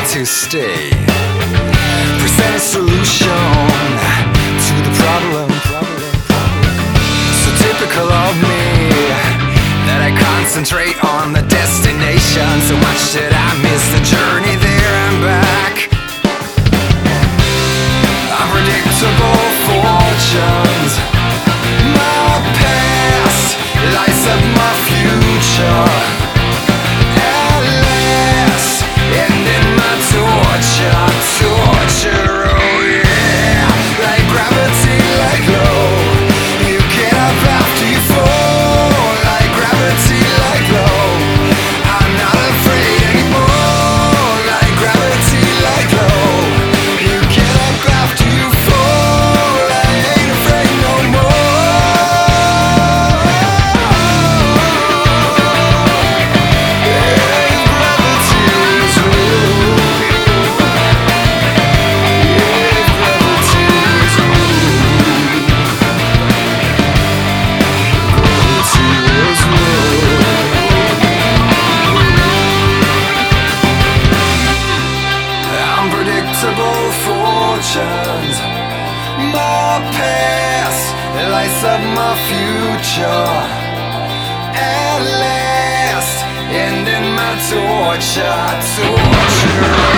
to stay. Present a solution to the problem. So typical of me that I concentrate on the destination. So much that I miss the journey there and back. Unpredictable fortunes. My past lights up my future. At last, ending my torture. Oh yeah, like gravity, like low. You get up after you fall. Like gravity, like low. I'm not afraid anymore. Like gravity, like low. You get up after you fall. I ain't afraid no more. Yeah, gravity's real. Unpredictable fortunes. My past lights up my future. At last, ending my torture.